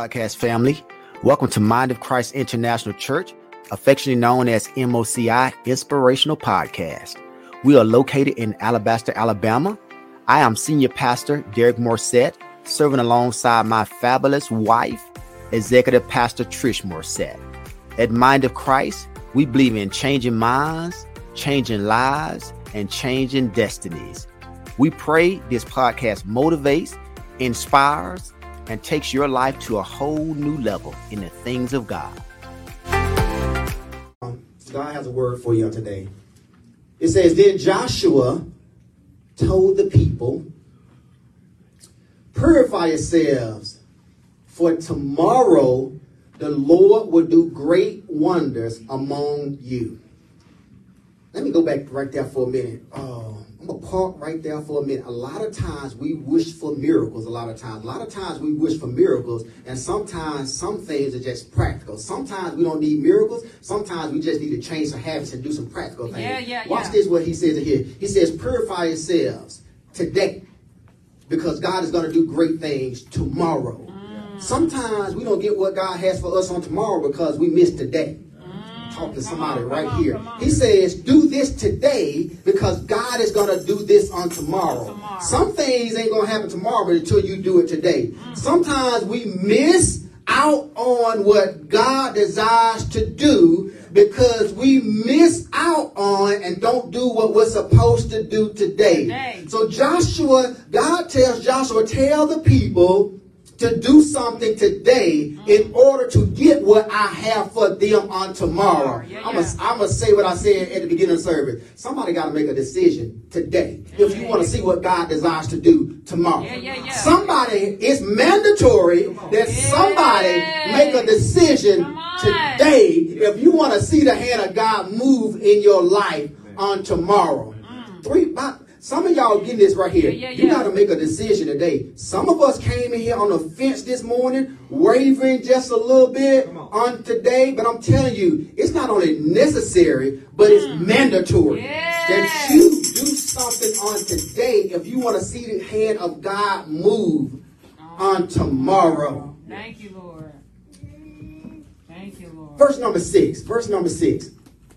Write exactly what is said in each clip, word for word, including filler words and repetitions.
podcast family. Welcome to Mind of Christ International Church, affectionately known as M O C I Inspirational Podcast. We are located in Alabaster, Alabama. I am Senior Pastor Derek Morset, serving alongside my fabulous wife, Executive Pastor Trish Morset. At Mind of Christ, we believe in changing minds, changing lives, and changing destinies. We pray this podcast motivates, inspires, and takes your life to a whole new level in the things of God. God has a word for you today. It says, then Joshua told the people, purify yourselves, for tomorrow the Lord will do great wonders among you. Let me go back right there for a minute. Oh, I'm going to park right there for a minute. A lot of times we wish for miracles. A lot of times. A lot of times we wish for miracles. And sometimes some things are just practical. Sometimes we don't need miracles. Sometimes we just need to change some habits and do some practical things. Yeah, yeah, Watch yeah. this, what he says in here. He says, purify yourselves today, because God is going to do great things tomorrow. Mm. Sometimes we don't get what God has for us on tomorrow because we missed today. Talk to somebody on, right on, here. on. He says, do this today because God is going to do this on tomorrow. tomorrow. Some things ain't going to happen tomorrow until you do it today. Mm. Sometimes we miss out on what God desires to do because we miss out on and don't do what we're supposed to do today. today. So Joshua, God tells Joshua, tell the people to do something today in order to get what I have for them on tomorrow. Yeah, I'm yeah. going to say what I said at the beginning of the service. Somebody got to make a decision today if you want to see what God desires to do tomorrow. Yeah, yeah, yeah. Somebody, it's mandatory that Yeah. somebody make a decision today if you want to see the hand of God move in your life on tomorrow. Mm. Three, about, Some of y'all getting this right here. Yeah, yeah, You yeah. got to make a decision today. Some of us came in here on the fence this morning, wavering just a little bit on. on today. But I'm telling you, it's not only necessary, but it's Mm. mandatory Yes. that you do something on today if you want to see the hand of God move on tomorrow. Thank you, Lord. Thank you, Lord. Verse number six. Verse number six.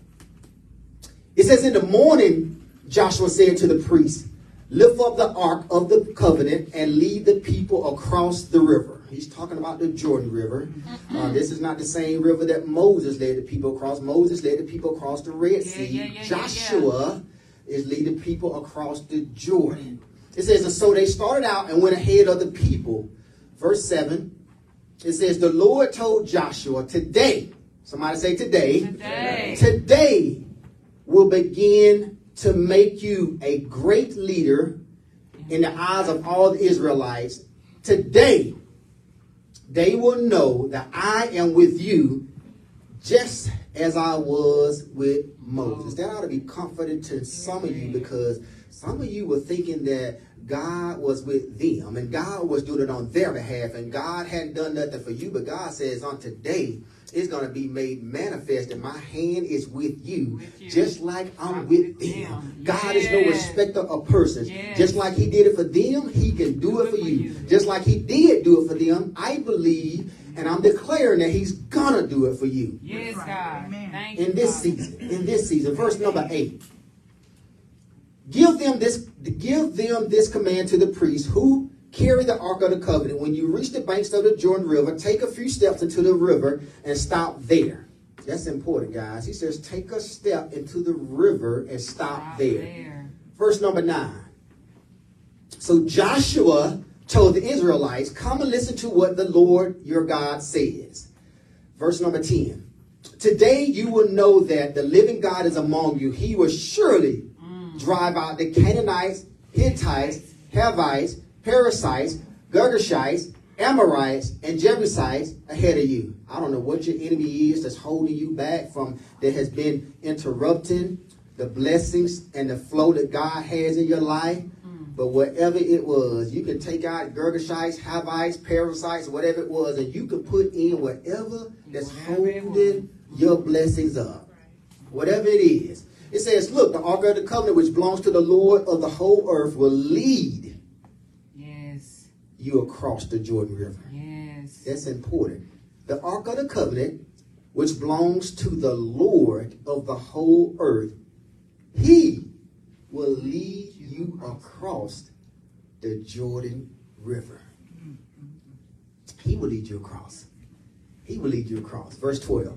It says, in the morning, Joshua said to the priests, lift up the ark of the covenant and lead the people across the river. He's talking about the Jordan River. Uh, this is not the same river that Moses led the people across. Moses led the people across the Red Sea. Yeah, yeah, yeah, Joshua yeah, yeah. is leading people across the Jordan. It says, and so they started out and went ahead of the people. Verse seven, it says, the Lord told Joshua, today, somebody say today, Today. today will begin to make you a great leader in the eyes of all the Israelites. Today, they will know that I am with you just as I was with Moses. That ought to be comforting to some of you, because some of you were thinking that God was with them and God was doing it on their behalf and God hadn't done nothing for you. But God says on today, it's going to be made manifest that my hand is with you, with you. just like I'm, I'm with them. them. God yes. is no respecter of persons. Yes. Just like he did it for them, he can do, do it for you. you. Just like he did do it for them, I believe, and I'm declaring that he's going to do it for you. Yes, God. Thank in you, this God. season, in this season, verse number eight. Give them this, give them this command to the priests who carry the Ark of the Covenant. When you reach the banks of the Jordan River, take a few steps into the river and stop there. That's important, guys. He says, take a step into the river and stop, stop there. there. Verse number nine. So Joshua told the Israelites, come and listen to what the Lord your God says. Verse number ten. Today you will know that the living God is among you. He will surely drive out the Canaanites, Hittites, Hivites, Perizzites, Girgashites, Amorites, and Jebusites ahead of you. I don't know what your enemy is that's holding you back from, that has been interrupting the blessings and the flow that God has in your life. Mm. But whatever it was, you can take out Girgashites, Hivites, Perizzites, whatever it was, and you can put in whatever that's holding your blessings up. Whatever it is. It says, look, the Ark of the Covenant, which belongs to the Lord of the whole earth, will lead yes. you across the Jordan River. Yes. Yes. That's important. The Ark of the Covenant, which belongs to the Lord of the whole earth, he will lead you across the Jordan River. He will lead you across. He will lead you across. Verse twelve.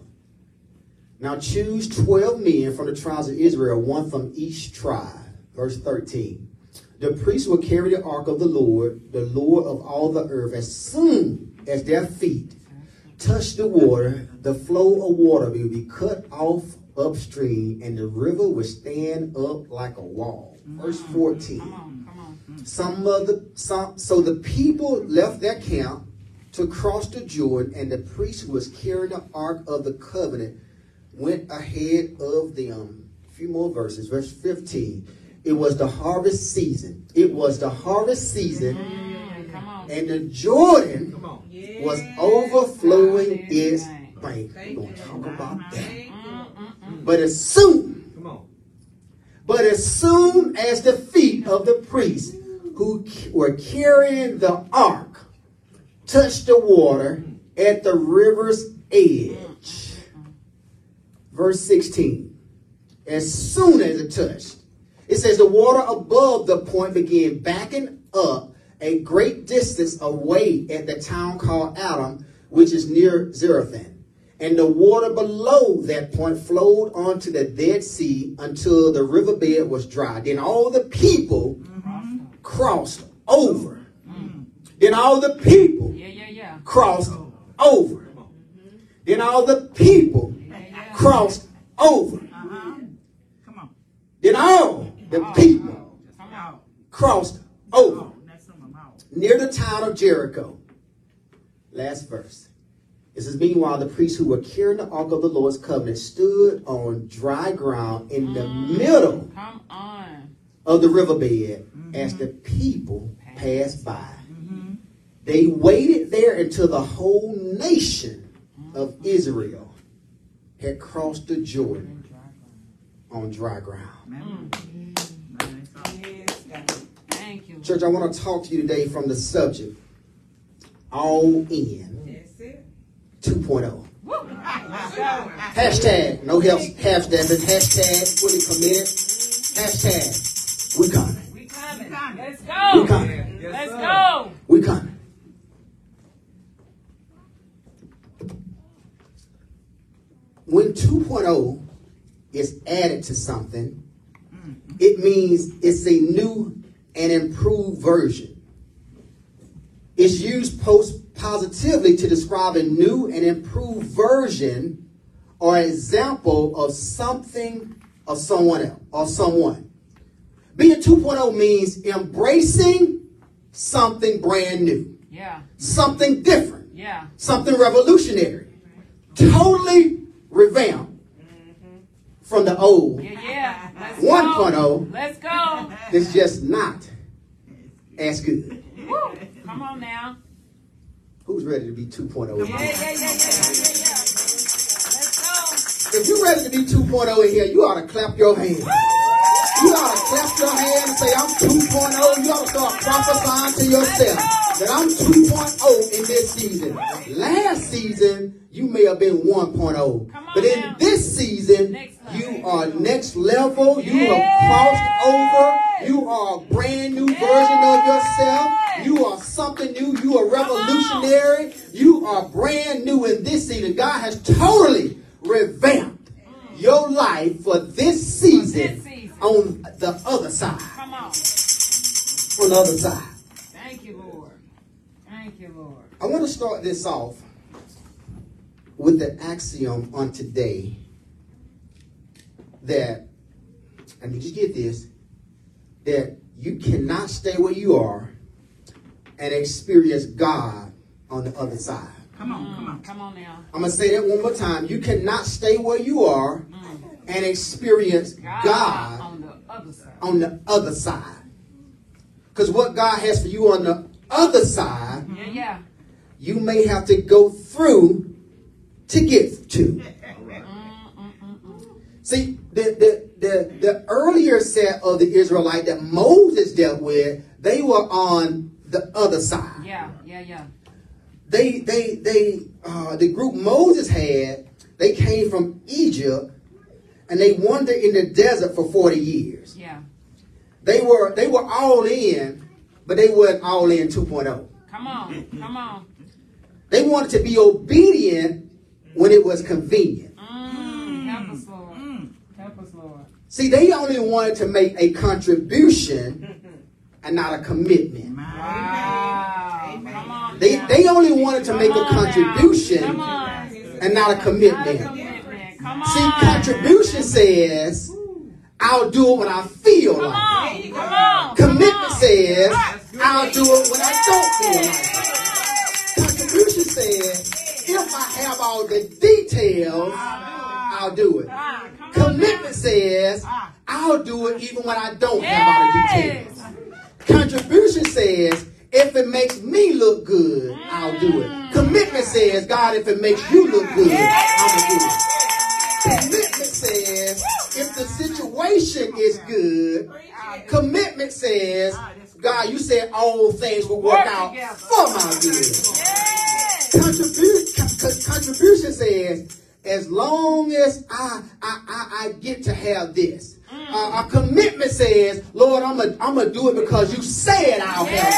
Now choose twelve men from the tribes of Israel, one from each tribe. Verse thirteen. The priests will carry the ark of the Lord, the Lord of all the earth. As soon as their feet touch the water, the flow of water will be cut off upstream, and the river will stand up like a wall. Verse fourteen. Come on, come on. Some of the some so the people left their camp to cross the Jordan, and the priest who was carrying the ark of the covenant went ahead of them. A few more verses. Verse fifteen. It was the harvest season. It was the harvest season, Mm, come on. and the Jordan Come on. was overflowing its bank. We're going to talk about that. Mm, mm, mm. But as soon, Come on. but as soon as the feet of the priests who were carrying the ark touched the water at the river's edge. Verse sixteen. As soon as it touched, it says the water above the point began backing up a great distance away at the town called Adam, which is near Zarethan. And the water below that point flowed onto the Dead Sea until the riverbed was dry. Then all the people Mm-hmm. crossed over. Then all the people Yeah, yeah, yeah. crossed over. Then all the people Yeah, yeah. crossed over. Uh-huh. Come on. Then all the people Come on. crossed over Oh, that's on my mouth. near the town of Jericho. Last verse. It says, meanwhile, the priests who were carrying the ark of the Lord's covenant stood on dry ground in the middle Come on. of the riverbed as the people passed by. They waited there until the whole nation of Israel had crossed the Jordan on dry ground. Yes, God. Thank you. Church, I want to talk to you today from the subject, All In That's it. two point oh. Woo. Let's go. Hashtag, no help, hashtag, but hashtag, fully committed. Hashtag, we coming. We coming. coming. Let's We go. coming. Yes, Let's sir. go. We coming. When two point oh is added to something, it means it's a new and improved version. It's used post positively to describe a new and improved version or example of something of someone else or someone. Being two point oh means embracing something brand new, Yeah. something different, Yeah. something revolutionary, totally revamped from the old. Yeah, yeah. Let's one go. point oh Let's go. is just not as good. Woo. Come on now. Who's ready to be two point oh? Yeah, yeah, yeah, yeah, yeah, yeah, yeah. Let's If you're ready to be two point oh in here, you ought to clap your hands. You ought to clap your hands and say, I'm two point oh. You ought to start prophesying to yourself that I'm two point oh in this season. Last season, you may have been one point oh. Come on But in now. this season, Next level. you are next level. You Yes. have crossed over. You are a brand new version of yourself. You are something new. You are revolutionary. You are brand new in this season. God has totally revamped your life for this season, This season. on the other side. Come on. On the other side. Thank you, Lord. Thank you, Lord. I want to start this off with the axiom on today that, I need you to get this, that you cannot stay where you are and experience God on the other side. Come on, come Mm, on. come on now. I'm going to say that one more time. You cannot stay where you are Mm. and experience God, God on the other side. on the other side. Because what God has for you on the other side, Yeah, yeah. you may have to go through to get to. Mm, mm, mm, mm. See, the, the, the, the earlier set of the Israelite that Moses dealt with, they were on the other side. Yeah, yeah, yeah. they, they, they, uh, the group Moses had, they came from Egypt and they wandered in the desert for forty years. Yeah. They were, they were all in, but they weren't all in two point oh. Come on. Come on. They wanted to be obedient when it was convenient. Mm, help us, Lord. Help us, Lord. See, they only wanted to make a contribution and not a commitment. Wow. Come on. They, now. they only wanted to make a Come on now. contribution Come on. and not a Not a commitment. commitment. Come on. See, contribution says, I'll do it when I feel Come like on. it. Come on. Commitment Come on. says, I'll do it when I don't feel like it. Contribution says, if I have all the details, I'll do it. Ah, come on Commitment now. says, I'll do it even when I don't have all the details. Contribution says, if it makes me look good, I'll do it. Commitment says, God, if it makes you look good, I'm going to do it. Commitment says, if the situation is good, commitment says, God, you said all things will work out for my good. Contribu- con- contribution says, as long as I, I, I, I get to have this. Uh, a commitment says, Lord, I'm going I'm to do it because you said I'll have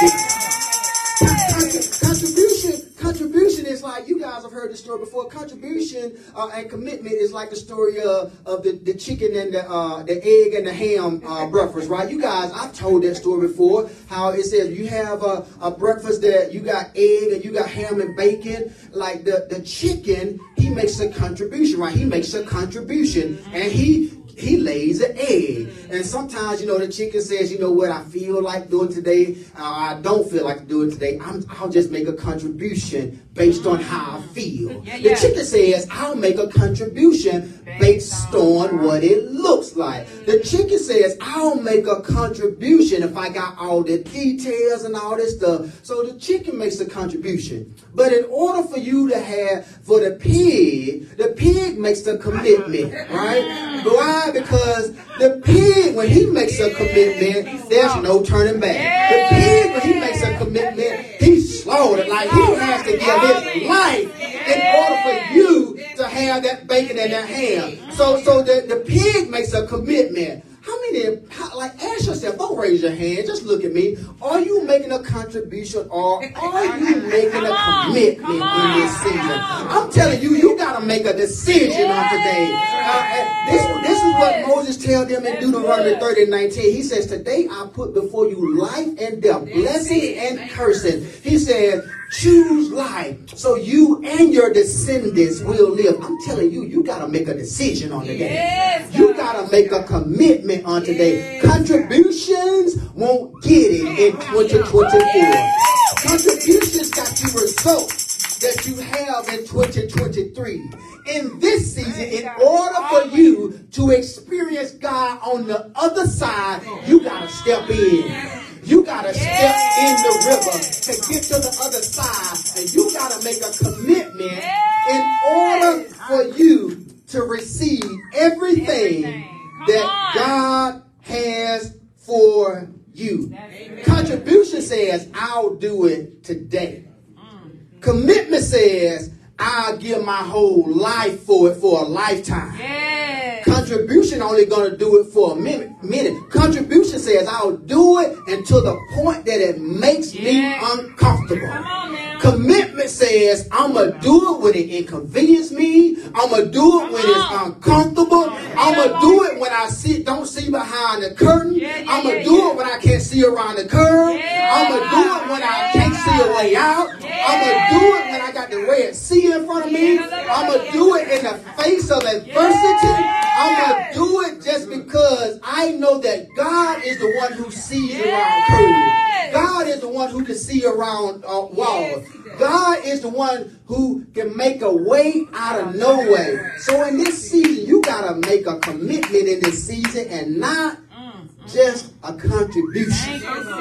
this. Con- contribution, contribution is like, you guys have heard the story before. Contribution uh, and commitment is like the story of, of the, the chicken and the uh, the egg and the ham uh, breakfast, right? You guys, I've told that story before, how it says you have a, a breakfast that you got egg and you got ham and bacon. Like the, the chicken, he makes a contribution, right? He makes a contribution and he He lays an egg. And sometimes, you know, the chicken says, you know what, I feel like doing today. Uh, I don't feel like doing today. I'm, I'll just make a contribution based on how I feel. Yeah, the yeah. chicken says, I'll make a contribution based on what it looks like. The chicken says, I'll make a contribution if I got all the details and all this stuff. So the chicken makes a contribution. But in order for you to have, for the pig, the pig makes the commitment, right? Why? Because the pig, when he makes a commitment, there's no turning back. The pig, when he makes a commitment, he's slaughtered. Like he has to give his life in order for you to have that bacon and that ham. So, so the, the pig makes a commitment. How many, how, like, ask yourself, don't raise your hand, just look at me. Are you making a contribution or are you making a commitment in this season? I'm telling you, you got to make a decision on today. Uh, this, this is what Moses tells them in Deuteronomy thirty and nineteen. He says, today I put before you life and death, blessing and cursing. He said, choose life so you and your descendants will live. I'm telling you, you got to make a decision on today. Yes, You got to make a commitment on today. Contributions won't get it in twenty twenty-four. Contributions got you results that you have in twenty twenty-three. In this season, in order for you to experience God on the other side, you got to step in. You got to step in the river to get to the other side. And you got to make a commitment in order for you to receive everything that God has for you. Contribution says, I'll do it today. Commitment says, I'll give my whole life for it for a lifetime. Yes. Contribution only going to do it for a minute. minute. Contribution says I'll do it until the point that it makes Yeah. me uncomfortable. Come on now. Commitment says I'm going to do it when it inconveniences me. I'm going to do it when it's uncomfortable. I'm going to do it when I see, don't see behind the curtain. Yeah, yeah, I'm going to yeah, do yeah. it when I can't see around the curve. Yeah. I'm going to do it when I can't see a way out. I'm going to do it when I got the red sea in front of me. I'm going to do it in the face of adversity. I'm going to do it just because I know that God is the one who sees around curves. God is the one who can see around uh, walls. God is the one who can make a way out of no way. So in this season, you got to make a commitment in this season and not just a contribution.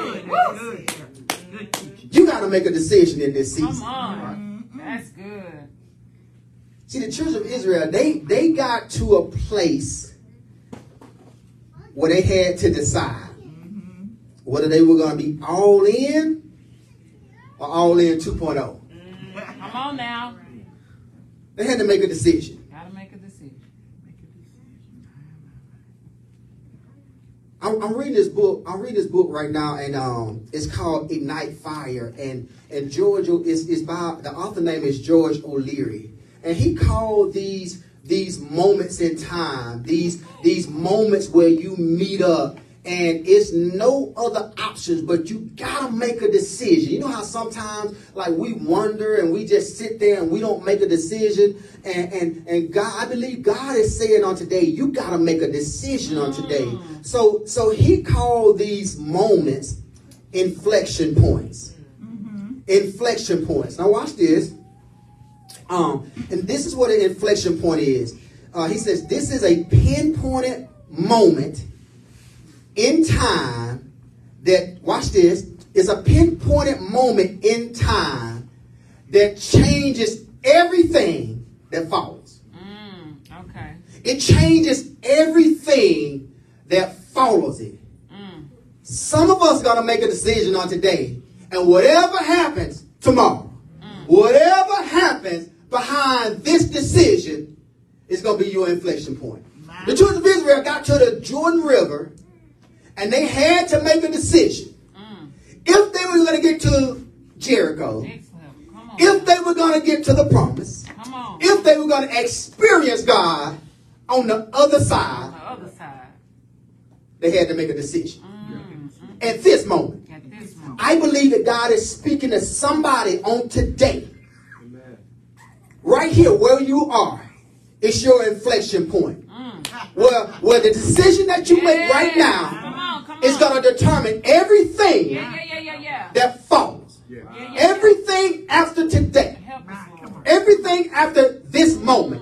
You got to make a decision in this Come season. on. That's good. See, the children of Israel, they, they got to a place where they had to decide whether they were going to be all in or all in two point oh. Come on now. They had to make a decision. Gotta make a decision. I'm, I'm reading this book. I'm reading this book right now, and um, it's called Ignite Fire. And and George is is by the author name is George O'Leary, and he called these these moments in time, these these moments where you meet up. And it's no other options, but you gotta make a decision. You know how sometimes, like, we wonder and we just sit there and we don't make a decision. And and and God, I believe God is saying on today, you gotta make a decision on today. So so He called these moments inflection points. Mm-hmm. Inflection points. Now watch this. Um, and this is what an inflection point is. Uh, he says this is a pinpointed moment in time that, watch this, is a pinpointed moment in time that changes everything that follows. Mm, okay. It changes everything that follows it. Mm. Some of us got to make a decision on today, and whatever happens tomorrow, mm. whatever happens behind this decision is going to be your inflection point. Wow. The children of Israel got to the Jordan River, and they had to make a decision. Mm. If they were going to get to Jericho, if they were going to get to the promise, if they were going to experience God on the other side, on the other side, they had to make a decision. Mm. At this moment, At this moment, I believe that God is speaking to somebody on today. Amen. Right here where you are, it's your inflection point. Mm. Where, where the decision that you yeah. make right now is going to determine everything yeah, yeah, yeah, yeah. that follows. Yeah. Yeah, yeah, everything yeah. after today. Everything after this moment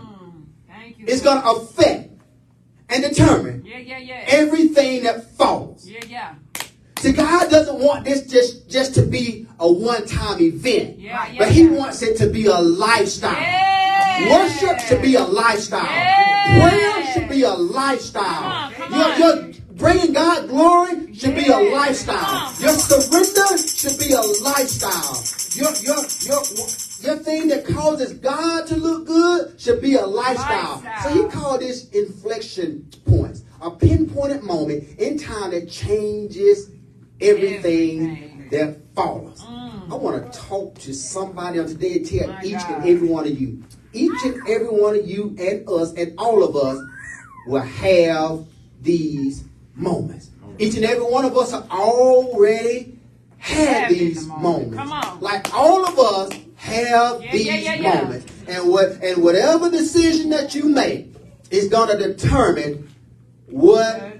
mm, is going to affect and determine yeah, yeah, yeah. everything that follows. Yeah, yeah. See, God doesn't want this just, just to be a one-time event, yeah, yeah, but He yeah. wants it to be a lifestyle. Yeah. Worship should be a lifestyle. Yeah. Prayer should be a lifestyle. Come on, come Your, on. your bringing God glory should yeah. be a lifestyle. Come on, come your surrender should be a lifestyle. Your, your, your, your thing that causes God to look good should be a lifestyle. lifestyle. So He called this inflection points, a pinpointed moment in time that changes everything, everything. that follows. Mm. I want to talk to somebody on today and tell My each God. and every one of you, each and every one of you and us and all of us will have these moments. Each and every one of us have already had these the moment. moments. Like all of us have yeah, these yeah, yeah, yeah. moments. And what and whatever decision that you make is going to determine what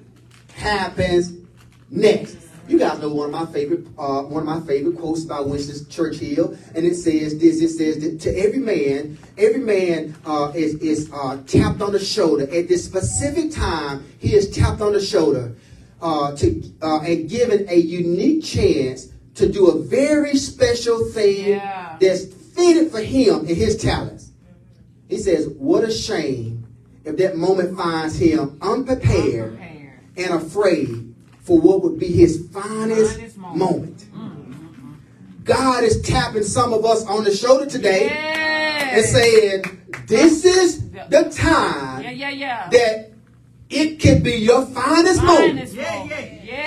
happens next. You guys know one of my favorite uh, one of my favorite quotes by Winston Churchill, and it says this. It says that to every man, every man uh, is is uh, tapped on the shoulder at this specific time. He is tapped on the shoulder uh, to uh, and given a unique chance to do a very special thing yeah. that's fitted for him and his talents. He says, "What a shame if that moment finds him unprepared, unprepared. and afraid for what would be his finest, finest moment." moment. Mm-hmm. God is tapping some of us on the shoulder today yes. and saying, this is the time yeah, yeah, yeah. that it can be your finest, finest moment. Yeah, yeah. Yeah.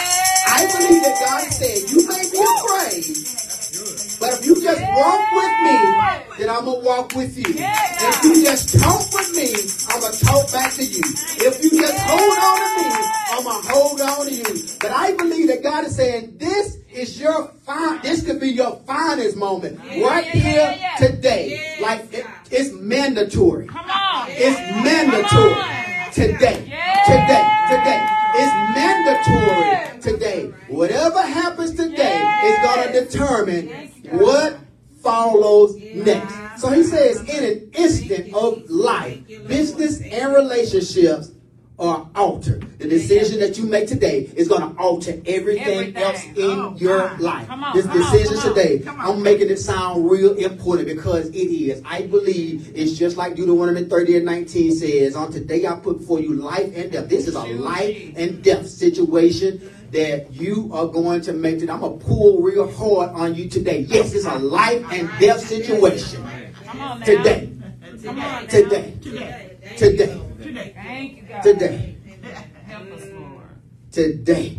I believe that God is saying, you may be afraid, but if you just yeah. walk with me, then I'm going to walk with you. Yeah. If you just talk with me, I'm going to talk back to you. If you just yeah. hold on to me, I'm going to hold on to you. But I believe that God is saying, this is your fine, this could be your finest moment yeah. right yeah, here yeah, yeah. today. Yeah. Like it, it's mandatory. Come on. It's yeah. mandatory on. today. Yeah. Today. Today. It's mandatory today. Whatever happens today yeah. is going to determine yes, what follows yeah. next. So he says, in an instant of life, business and relationships or alter. The decision that you make today is going to alter everything, Everything. else in Oh, your God. life. Come on, This come on, decision come on. today, Come on. I'm making it sound real important because it is. I believe it's just like Deuteronomy thirty and nineteen says, on today I put before you life and death. This is a life and death situation that you are going to make it. I'm going to pull real hard on you today. Yes, it's a life and death situation. Come on now. Today. Come on now. Today. Today. Today. Today. Thank you, God. Today. Help us, Lord. Today.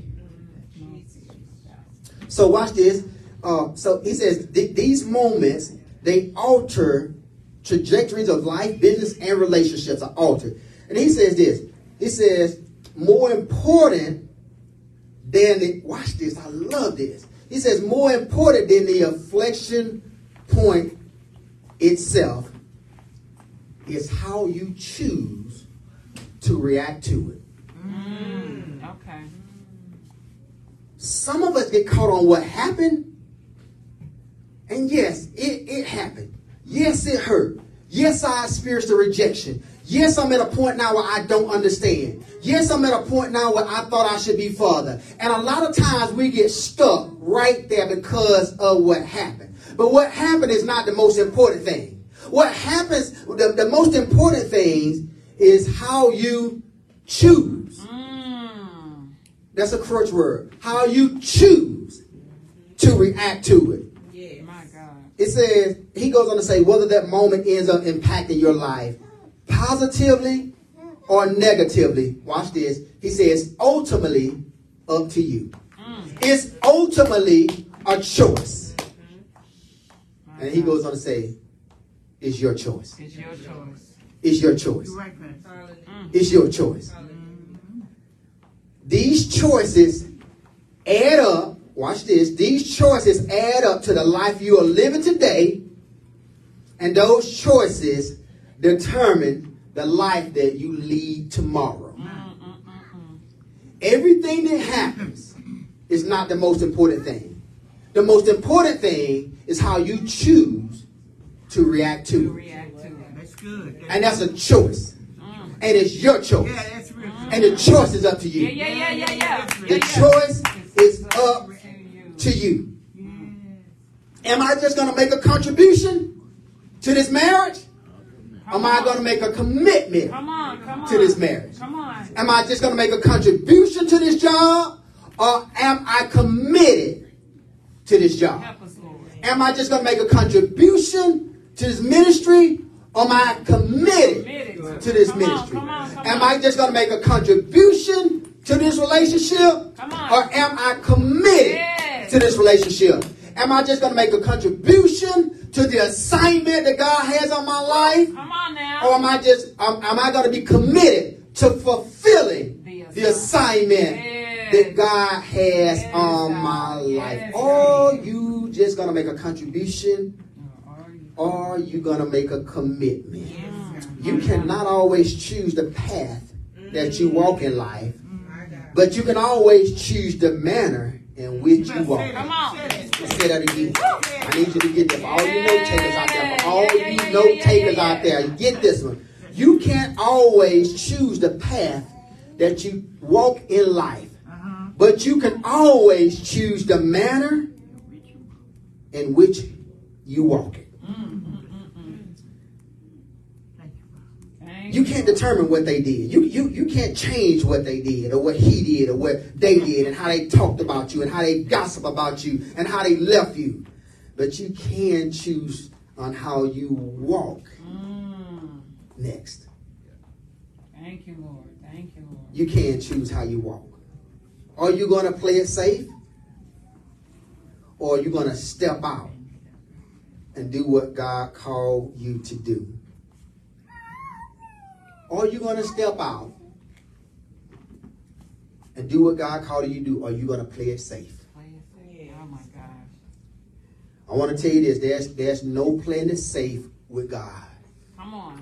So watch this. Uh, so he says th- these moments, they alter trajectories of life, business, and relationships are altered. And he says this. He says, more important than the, watch this, I love this. He says, more important than the affliction point itself is how you choose to react to it. Mm, okay. Some of us get caught on what happened. And yes, it, it happened. Yes, it hurt. Yes, I experienced the rejection. Yes, I'm at a point now where I don't understand. Yes, I'm at a point now where I thought I should be further. And a lot of times we get stuck right there because of what happened. But what happened is not the most important thing. What happens, the, the most important thing is how you choose. Mm. That's a crutch word. How you choose to react to it. Yeah. My God. It says, he goes on to say, whether that moment ends up impacting your life positively or negatively. Watch this. He says, ultimately up to you. Mm. It's ultimately a choice. My And he God. goes on to say, it's your choice. It's your choice. It's your choice. You're right, Pastor. Mm. It's your choice. These choices add up. Watch this. These choices add up to the life you are living today. And those choices determine the life that you lead tomorrow. Mm, mm, mm, mm. Everything that happens is not the most important thing. The most important thing is how you choose to react To to it. react to it. That's good. And that's a choice. Mm. And it's your choice. Yeah, that's real. And the choice is up to you. Yeah, yeah, yeah, yeah, yeah. The yeah, yeah. choice is up To you. to you. Am I just going to make a contribution to this marriage? Am I going to make a commitment Come on, come on. to this marriage? Come on. Am I just going to make a contribution to this job? Or am I committed to this job? Help us, Lord. Am I just going to make a contribution to this ministry? Or am I committed Committed to this Come on, ministry? come on, come Am on. I just going to make a contribution to this relationship? Come on. Or am I committed Yes. to this relationship? Am I just going to make a contribution to the assignment that God has on my life? Come on now. Or am I just am, am I going to be committed to fulfilling The the assignment Yes. that God has Yes, on God. my life? Yes, Or God. you just going to make a contribution, Are you? or you going to make a commitment? Mm. You cannot always choose the path that you walk in life, but you can always choose the manner in which you walk. Come on. Let's say that again. I need you to get this. For all you note takers out there, for all Yeah, yeah, you yeah, note yeah, takers yeah, out yeah. there, get this one. You can't always choose the path that you walk in life, Uh-huh. but you can always choose the manner in which you walk it. Thank you, Father. Thank You can't determine what they did. You, you, you can't change what they did or what he did or what they did and how they talked about you and how they gossip about you and how they left you. But you can choose on how you walk Mm. next. Thank you, Lord. Thank you, Lord. You can choose how you walk. Are you going to play it safe? Or are you going to step out and do what God called you to do? Or are you going to step out and do what God called you to do? Or are you going to play it safe? Play it safe. Oh my gosh. I want to tell you this. There's, there's no playing it safe with God. Come on.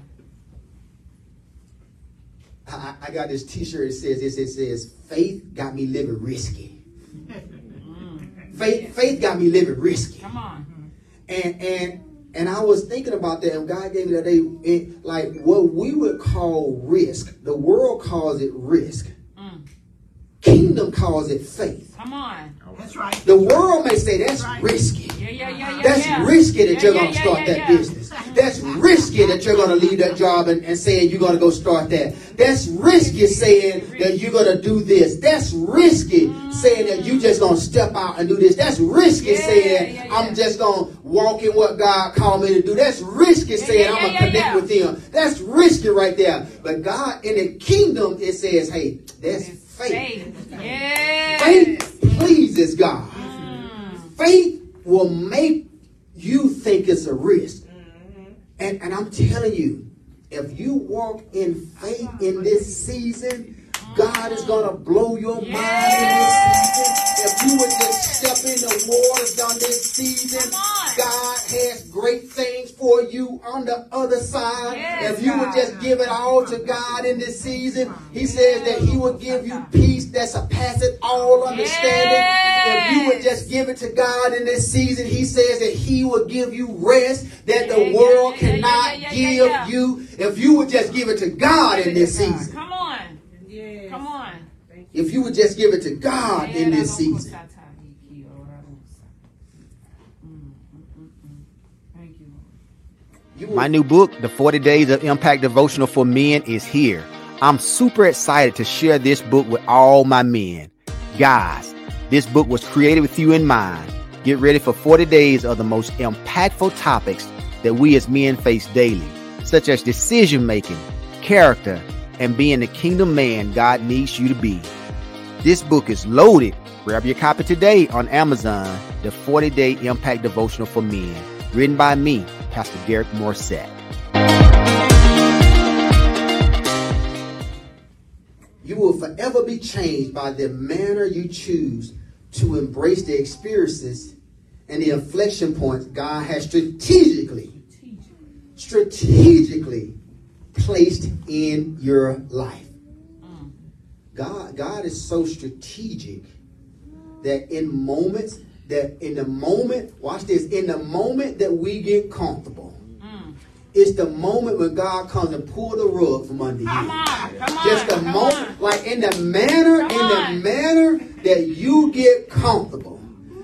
I, I got this t-shirt that says this. It says, faith got me living risky. Mm. Faith, faith got me living risky. Come on. And and And I was thinking about that, and God gave me that day, it, like what we would call risk. The world calls it risk. Mm. Kingdom calls it faith. Come on. That's right. The world may say that's Right. risky. Yeah, yeah, yeah, yeah. That's yeah. risky that Yeah, you're yeah, going to yeah, start yeah, that yeah. business. That's risky that you're going to leave that job and, and saying you're going to go start that. That's risky saying that you're going to do this. That's risky mm. saying that you just going to step out and do this. That's risky yeah, saying yeah, yeah. I'm just going to walk in what God called me to do. That's risky yeah, saying yeah, I'm going to yeah, connect yeah. with Him. That's risky right there. But God, in the kingdom, it says, hey, that's faith. Faith. Yeah. Faith pleases God. Mm. Faith will make you think it's a risk. And, and I'm telling you, if you walk in faith in this season, God is going to blow your mind in this season. If you would just step in the waters on this season, God has great things for you on the other side. Yes, if you would God. just give it all to God in this season, He says that He will give you peace that surpasses all understanding. Yes. If you would just give it to God in this season, He says that He will give you rest that the Yeah, world yeah, yeah, cannot yeah, yeah, give yeah, yeah. you. If you would just give it to God in this season. Come on. Yes. Come on. If you would just give it to God in this season. Mm, mm, mm, mm. Thank you. You will My new book, The forty Days of Impact Devotional for Men, is here. I'm super excited to share this book with all my men. Guys, this book was created with you in mind. Get ready for forty days of the most impactful topics that we as men face daily, such as decision making, character, and being the kingdom man God needs you to be. This book is loaded. Grab your copy today on Amazon, The forty Day Impact Devotional for Men, written by me, Pastor Derek Morset. You will forever be changed by the manner you choose to embrace the experiences and the inflection points God has strategically, strategically placed in your life. God, God is so strategic that in moments, that in the moment, watch this, in the moment that we get comfortable, Mm. it's the moment when God comes and pull the rug from under Come you. on. Come on. Just the come moment, on. like in the manner, Come in on. the manner that you get comfortable,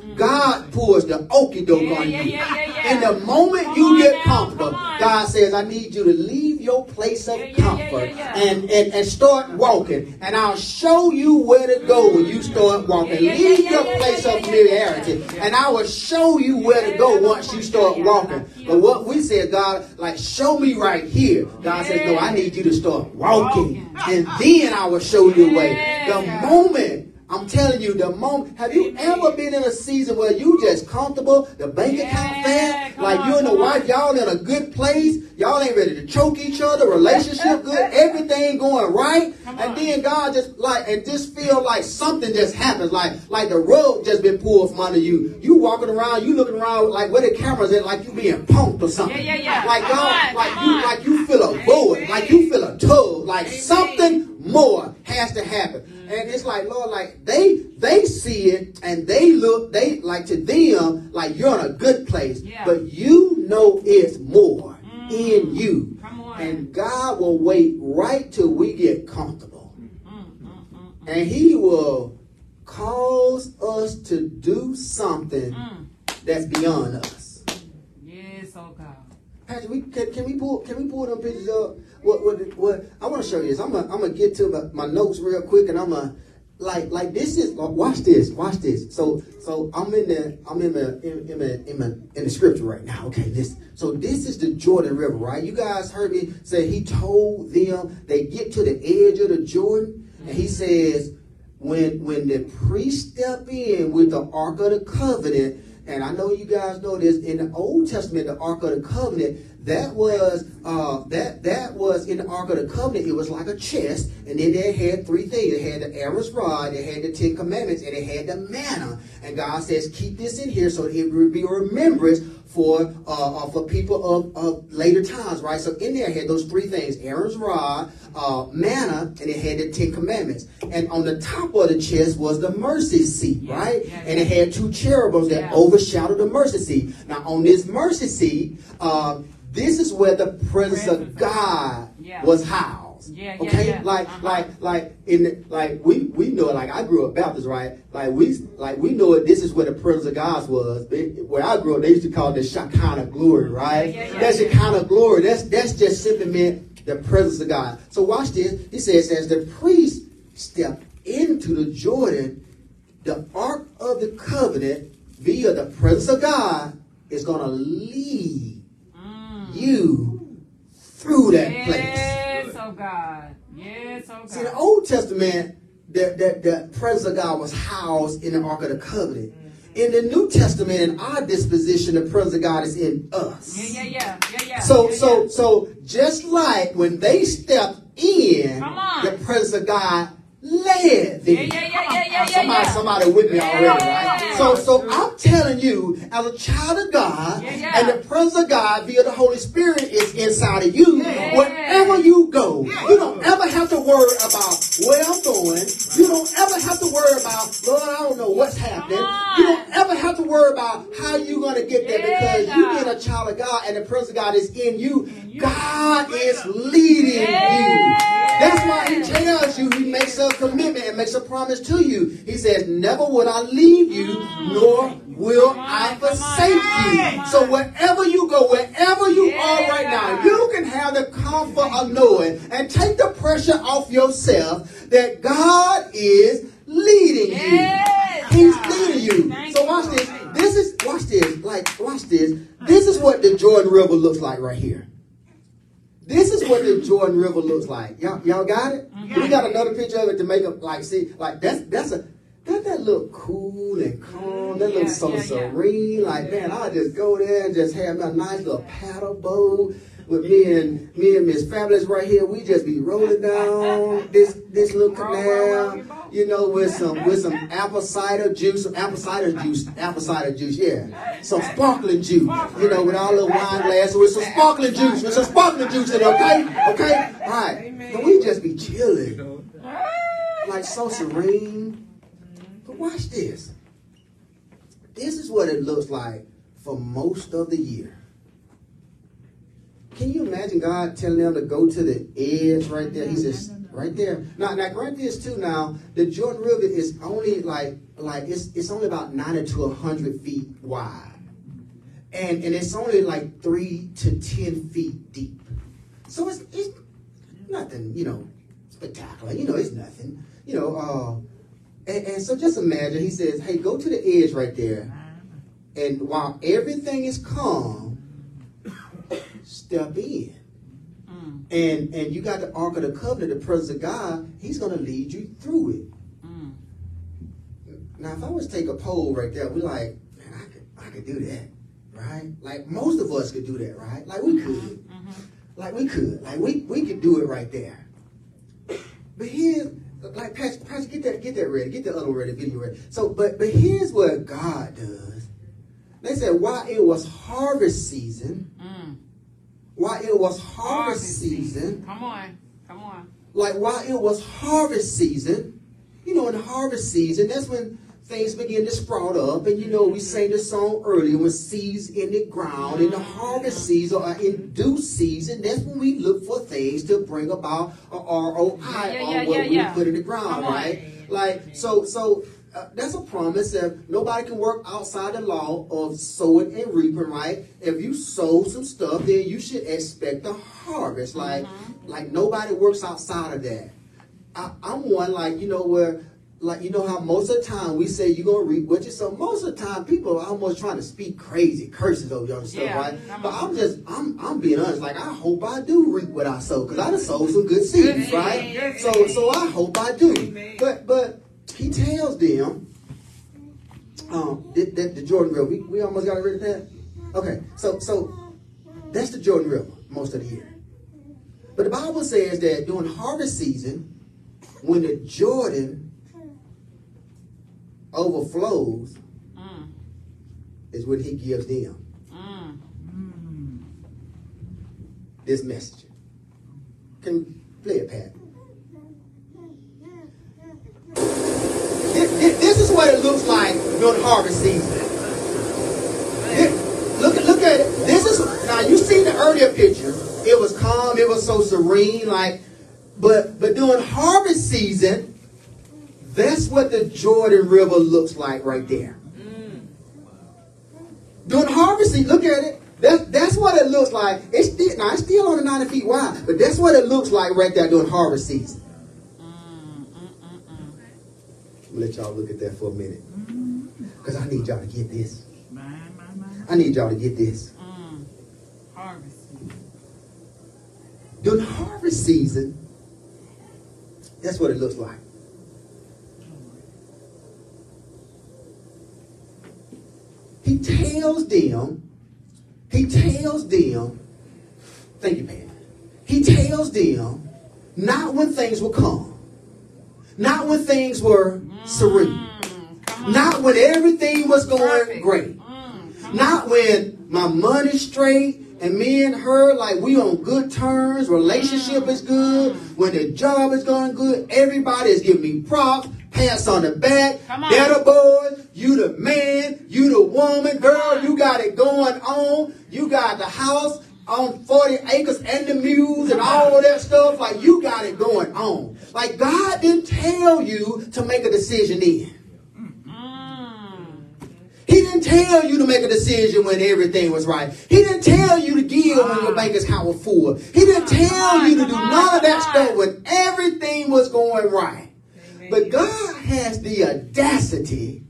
God pulls the okie doke Yeah, on yeah, you. yeah, yeah, yeah. In the moment Come you on get now, comfortable, come on. God says, I need you to leave your place of Yeah, yeah, yeah, comfort yeah, yeah. And, and, and start walking. And I'll show you where to go when you start walking. Yeah, yeah, Leave yeah, your yeah, place yeah, of yeah, familiarity. yeah, yeah. And I will show you where to go once you start walking. But what we said, God, like, show me right here. God said, no, I need you to start walking. And then I will show you the way. The moment, I'm telling you, the moment, have you ever been in a season where you just comfortable, the bank account Yeah, fat, come like on, you and the come wife, on. y'all in a good place, y'all ain't ready to choke each other, relationship good, everything going right, Come and on. then God just like, and just feel like something just happened, like like the rug just been pulled from under you. You walking around, you looking around like where the cameras at, like you being punked or something. Yeah, yeah, yeah. Like Come God, on, like come you, on. like you feel a void, like you feel a tug, like something more has to happen. And it's like, Lord, like they they see it and they look, they like to them like you're in a good place, Yeah. but you know it's more Mm. in you. Come on. And God will wait right till we get comfortable. Mm, mm, mm, mm. And He will cause us to do something Mm. that's beyond us. Yes, oh God. Patrick, we can, can we pull can we pull them pictures up? What what what? I want to show you this. I'm gonna I'm gonna get to my, my notes real quick, and I'm gonna like like this is watch this watch this. So so I'm in the I'm in the in, in the in the in the scripture right now. Okay, this so this is the Jordan River, right? You guys heard me say He told them they get to the edge of the Jordan, and He says when when the priests step in with the Ark of the Covenant. And I know you guys know this, in the Old Testament, the Ark of the Covenant, that was uh, that that was in the Ark of the Covenant. It was like a chest, and then they had three things. It had the Aaron's rod, it had the Ten Commandments, and it had the manna. And God says, keep this in here so it will be a remembrance for uh, uh, for people of, of later times, right? So in there it had those three things: Aaron's rod, uh, manna, and it had the Ten Commandments. And on the top of the chest was the mercy seat, Yeah, right? yeah, and it had two cherubims that yeah. overshadowed the mercy seat. Now on this mercy seat, uh, this is where the presence of God yeah. was housed. Yeah, yeah, okay, yeah. like, Uh-huh. like, like in the, like we we know, like I grew up Baptist, right? Like we like we know it. This is where the presence of God was. It- where I grew up, they used to call it the Shekinah glory, right? Yeah, yeah, yeah, that yeah. Shekinah glory. That's that's just simply meant the presence of God. So watch this. He says, as the priest stepped into the Jordan, the Ark of the Covenant via the presence of God is going to lead Mm. you through that Yes, place. oh God. Yes, oh God. See, the Old Testament, the, the, the presence of God was housed in the Ark of the Covenant. In the New Testament, in our disposition, the presence of God is in us. Yeah, yeah, yeah, yeah, yeah. So, yeah, so, yeah. so, just like when they stepped in, Come on. the presence of God led them. Yeah, yeah, yeah, yeah, yeah, Somebody, yeah. somebody with me already, right? Yeah. So, so I'm telling you, as a child of God, Yeah, yeah. and the presence of God via the Holy Spirit is inside of you. Yeah. Wherever you go, you don't ever have to worry about where I'm going. You don't ever have to worry about, Lord, I don't know what's happening. Come on. You don't ever have to worry about how you're going to get there, Yeah, because you God. being a child of God and the presence of God is in you. In you. God is leading Yeah. you. That's why he tells you, he makes a commitment and makes a promise to you. He says, never will I leave you, nor will Come on, I come on. forsake Come you. on. So wherever you go, wherever you Yeah. are right now, you can have the comfort of knowing and take the pressure off yourself that God is leading Yes, you. He's God. leading you. Thank So you, watch Lord. this. This is, watch this, like, watch this. This is what the Jordan River looks like right here. This is what the Jordan River looks like. Y'all, y'all got it? Mhm. We got another picture of it to make up, like, see, like, that's, that's a, that, that look cool and calm. That Yeah, looks so yeah, yeah. serene. Like, man, I'll just go there and just have a nice little paddle boat with me and, me and Miss Fabulous right here. We just be rolling down this, this little Roll, roll, roll your canal, boat. you know, with some, with some apple cider juice, some apple cider juice, apple cider juice, yeah. Some sparkling juice, you know, with our little wine glass, with some sparkling juice, with some sparkling juice in it, okay? Okay? All right. And we just be chilling, like so serene. But watch this. This is what it looks like for most of the year. Can you imagine God telling them to go to the edge right there? He says, right there. Now, now grant this too. Now, the Jordan River is only like, like it's it's only about ninety to a hundred feet wide, and and it's only like three to ten feet deep. So it's it's nothing, you know, spectacular. You know, it's nothing. You know, uh, and, and so just imagine. He says, "Hey, go to the edge right there, and while everything is calm, step in." Mm, And and you got the Ark of the Covenant, the presence of God. He's going to lead you through it. mm. Now, if I was to take a poll right there, we're like, man, I could I could do that, right? Like most of us could do that, right? Like we could, Mhm. like we could, like we we could do it right there. But here's like Pastor, Pastor, get that get that ready, get the other one ready, video ready. So, but but here's what God does. They said while it was harvest season, Mm. while it was harvest Harvest season. Come on. Come on. Like while it was harvest season, you know, in the harvest season, that's when things begin to sprout up. And you know, we sang the song earlier, when seeds in the ground, in the harvest season or in due season, that's when we look for things to bring about a R O I Yeah, on yeah, what yeah, we yeah. put in the ground, Come on. right? Like, so, so uh, that's a promise that nobody can work outside the law of sowing and reaping, right? If you sow some stuff, then you should expect a harvest. Like, Mm-hmm. like nobody works outside of that. I, I'm one, like, you know, where, like, you know how most of the time we say you're going to reap what you sow. Most of the time people are almost trying to speak crazy curses over your stuff, Yeah, right? come But on. I'm just, I'm I'm being honest. Like, I hope I do reap what I sow, because I done sowed some good seeds, Good right? seeds. So, so I hope I do. But, but he tells them, um, that, that the Jordan River, we, we almost got it ready there. Okay, so, so That's the Jordan River most of the year. But the Bible says that during harvest season, when the Jordan overflows, Mm. is when he gives them Mm. this message. Can you play it, Pat? This, this, this is what it looks like during harvest season. This, look, look at it. This is now you seen the earlier picture. It was calm. It was so serene. Like, but but during harvest season, that's what the Jordan River looks like right there. During harvest season, look at it. That's that's what it looks like. It's still now it's still only ninety feet wide, but that's what it looks like right there during harvest season. I'm gonna let y'all look at that for a minute, because I need y'all to get this. I need y'all to get this. Mm. Harvest. During harvest season, that's what it looks like. He tells them, he tells them, thank you, Pat. He tells them not when things will come, not when things were serene, Mm. not when everything was going Perfect. great, Mm. not when my money's straight and me and her, like, we on good terms, relationship is good, when the job is going good, everybody is giving me props, pats on the back, Come on. that a boy, you the man, you the woman, girl, you got it going on, you got the house on forty acres and the mules and all that stuff, like, you got it going on. Like, God didn't tell you to make a decision then. He didn't tell you to make a decision when everything was right. He didn't tell you to give when your bank account was full. He didn't tell you to do none of that stuff when everything was going right. But God has the audacity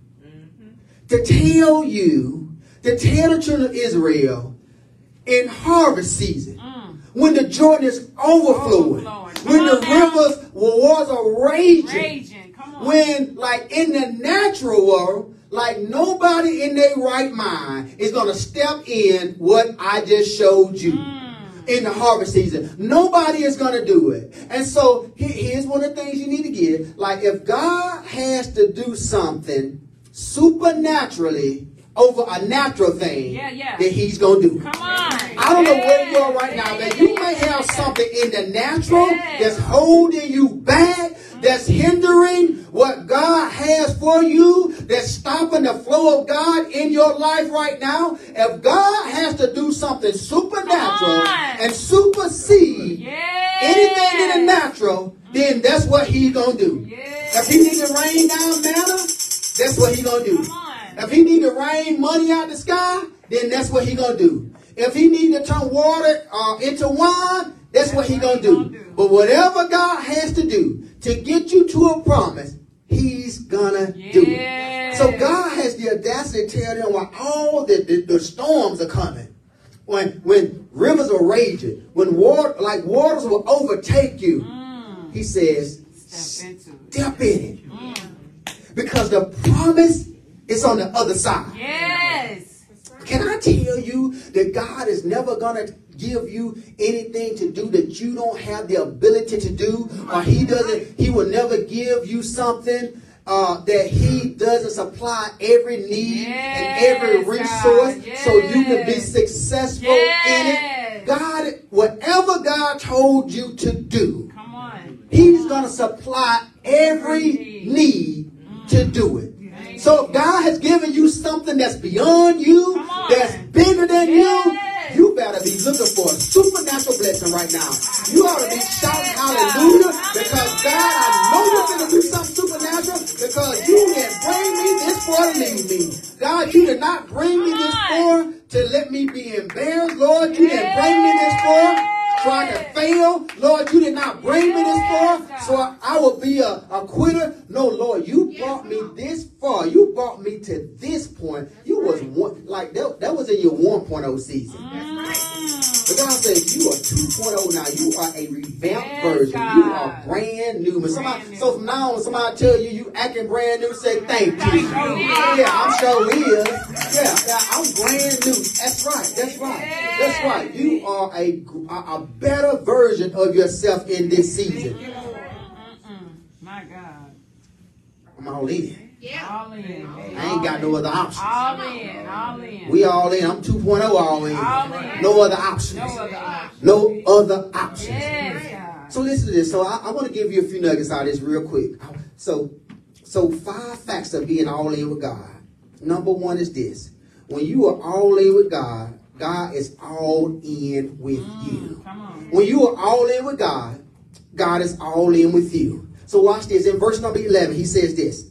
to tell you, to tell the children of Israel in harvest season, when the Jordan is overflowing, when the rivers waters are raging, Raging. Come on. when, like, in the natural world, like, nobody in their right mind is going to step in what I just showed you in the harvest season. Nobody is going to do it. And so he- here's one of the things you need to get. Like, if God has to do something supernaturally over a natural thing, Yeah, yeah. then he's going to do it. Come on. I don't know where you are right now, but you may have something in the natural that's holding you back, that's hindering what God has for you, that's stopping the flow of God in your life right now. If God has to do something supernatural and supersede Yeah. anything in the natural, then that's what he's going to do. Yeah. If he needs to rain down manna, that's what he's going to do. Come on. If he need to rain money out the sky, then that's what he gonna do. If he need to turn water uh, into wine, that's, that's what he gonna, he gonna do. do. But whatever God has to do to get you to a promise, he's gonna yeah. do it. So God has the audacity to tell them while all the, the, the storms are coming, when when rivers are raging, when water like waters will overtake you, mm. he says, step, into step in it. Mm. Because the promise is on the other side. Yes. Can I tell you that God is never going to give you anything to do that you don't have the ability to do? Or he doesn't, he will never give you something uh, that he doesn't supply every need yes, and every resource yes. so you can be successful yes. in it. God, whatever God told you to do, come on. he's going to supply every need mm. to do it. So if God has given you something that's beyond you, that's bigger than yes. you, you better be looking for a supernatural blessing right now. You ought to be shouting hallelujah, because God, I know you're going to do something supernatural, because you didn't bring me this far to leave me. God, you did not bring me this far to let me be embarrassed. Lord, you didn't bring me this far trying to fail. Lord, you did not bring me this far, so I, I will be a, a quitter. No, Lord, you brought me this far. You brought me to this point. You was one, like that, that was in your one point oh season. That's right. But God says you are two point oh now. You are a revamped Yes, version. God. You are brand new. But somebody, Brand new. so from now on, somebody tell you you acting brand new, say thank you. Thank you. Yeah, I'm sure is. Yeah, yeah, I'm brand new. That's right. That's right. That's right. You are a, a, a better version of yourself in this season. Mm-mm. My God. I'm all in. All in. I ain't got no other options. All in. All in. We all in. I'm two point oh all in. All in. No other options. No other option. No other options. Yes, God. So listen to this. So I, I want to give you a few nuggets out of this real quick. So, so five facts of being all in with God. Number one is this. When you are all in with God, God is all in with Mm, you. come on. When you are all in with God, God is all in with you. So watch this. In verse number eleven, he says this.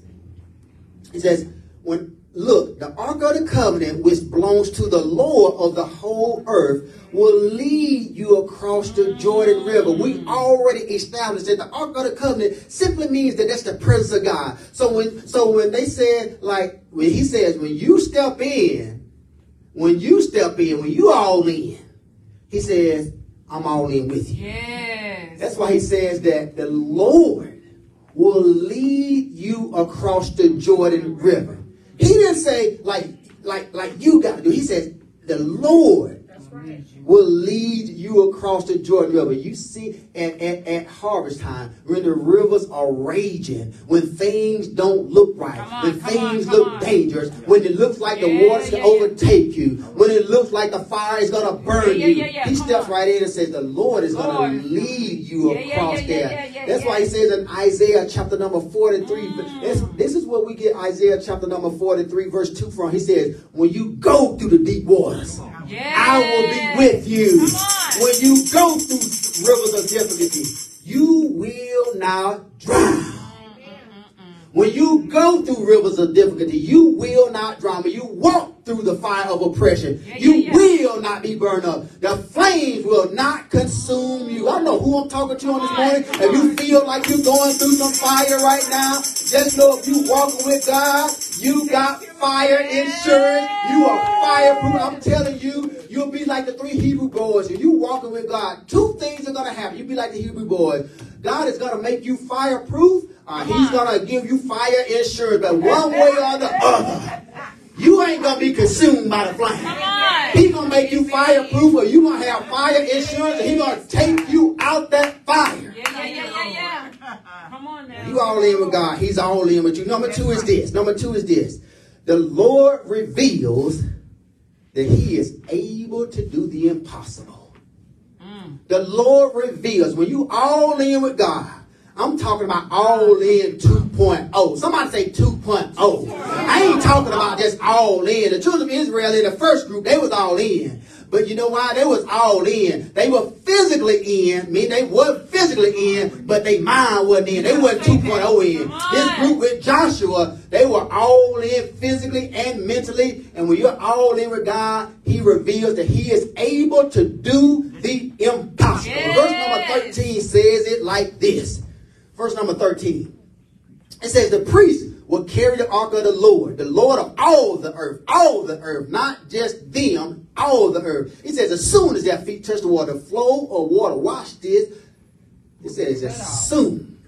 He says, "When look, the ark of the covenant, which belongs to the Lord of the whole earth, will lead you across the Jordan River." We already established that the ark of the covenant simply means that that's the presence of God. So when so when they said, like when he says, when you step in, when you step in, when you all in, he says, I'm all in with you. Yes. That's why he says that the Lord will lead you across the Jordan River. He didn't say like like like you got to do. He says the Lord will lead you across the Jordan River. You see, at, at, at harvest time, when the rivers are raging, when things don't look right, Come on, when come things on, come look on. dangerous, when it looks like the Yeah, waters can yeah, yeah. overtake you, when it looks like the fire is going to burn Yeah, yeah, you, yeah, yeah, he come steps on. right in and says the Lord is Lord. going to lead you Yeah, yeah, across yeah, there. yeah, yeah, That's yeah. why he says in Isaiah chapter number forty-three, Mm. this, this is where we get Isaiah chapter number forty-three, verse two from. He says, when you go through the deep waters, Yes. I will be with you. Come on. When you go through rivers of difficulty, you will not drown. When you go through rivers of difficulty, you will not drown. When you walk through the fire of oppression, Yeah, you yeah, yeah. will not be burned up. The flames will not consume you. I don't know who I'm talking to on this morning. If you feel like you're going through some fire right now, just know if you walking with God, you got fire insurance. You are fireproof. I'm telling you, you'll be like the three Hebrew boys. If you walking with God, two things are going to happen. You'll be like the Hebrew boys. God is going to make you fireproof. Uh, he's going to give you fire insurance. But one way or the other, you ain't going to be consumed by the flame. Come on. He's going to make you fireproof, or you're going to have fire insurance, and he's going to take you out that fire. Yeah, yeah, yeah, yeah, yeah. Come on now. You all in with God. He's all in with you. Number two is this. Number two is this. The Lord reveals that he is able to do the impossible. Mm. The Lord reveals. When you all in with God, I'm talking about all in two point oh. Somebody say two point oh. I ain't talking about just all in. The children of Israel in the first group, they was all in. But you know why? They was all in. They were physically in. I mean, they were physically in, but their mind wasn't in. They wasn't two point oh in. This group with Joshua, they were all in physically and mentally. And when you're all in with God, he reveals that he is able to do the impossible. Yes. Verse number thirteen says it like this. Verse number thirteen. It says, the priest will carry the ark of the Lord, the Lord of all the earth, all the earth, not just them, all the earth. He says, as soon as their feet touch the water, the flow of water, watch this. It says, as soon.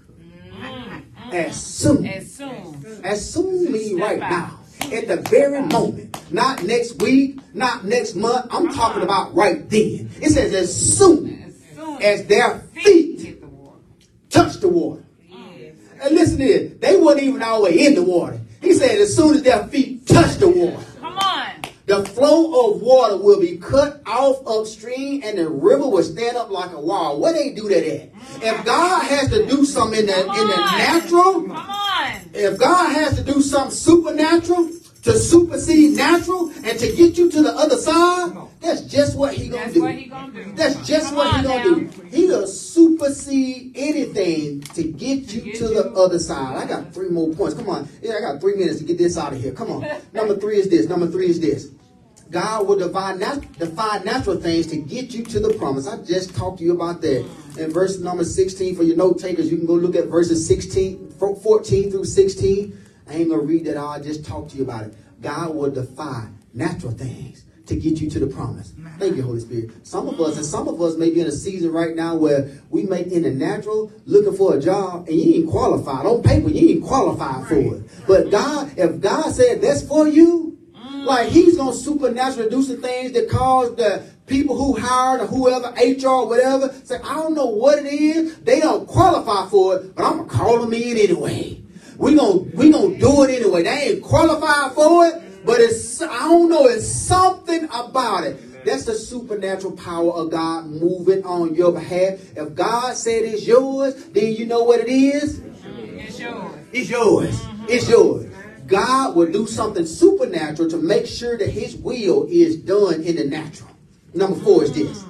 As soon. As soon. As soon means right now. At the very moment. Not next week, not next month. I'm talking about right then. It says, as soon As soon as their feet hit the water. touch the water. And listen to this. They weren't even all the way in the water. He said as soon as their feet touch the water, Come on. the flow of water will be cut off upstream and the river will stand up like a wall. Where they do that at? If God has to do something in the, in the natural, Come on. if God has to do something supernatural to supersede natural and to get you to the other side, that's just what he gonna That's do. what he gonna do. That's just Come what on he's going now. to do. He'll supersede anything to get you get to you. the other side. I got three more points. Come on. Yeah, I got three minutes to get this out of here. Come on. Number three is this. Number three is this. God will divide nat- define natural things to get you to the promise. I just talked to you about that. In verse number sixteen, for your note takers, you can go look at verses sixteen, fourteen through sixteen. I ain't going to read that all. I just talked to you about it. God will defy natural things to get you to the promise. Thank you, Holy Spirit. Some of us, and some of us may be in a season right now where we may in the natural looking for a job and you ain't qualified. On paper, you ain't qualified for it. But God, if God said that's for you, like he's going to supernaturally do some things that cause the people who hired or whoever, H R, whatever, say, I don't know what it is. They don't qualify for it, but I'm going to call them in anyway. We're going we gonna do it anyway. They ain't qualified for it, but it's, I don't know, it's something about it. That's the supernatural power of God moving on your behalf. If God said it's yours, then you know what it is? It's yours. It's yours. It's yours. God will do something supernatural to make sure that his will is done in the natural. Number four is this.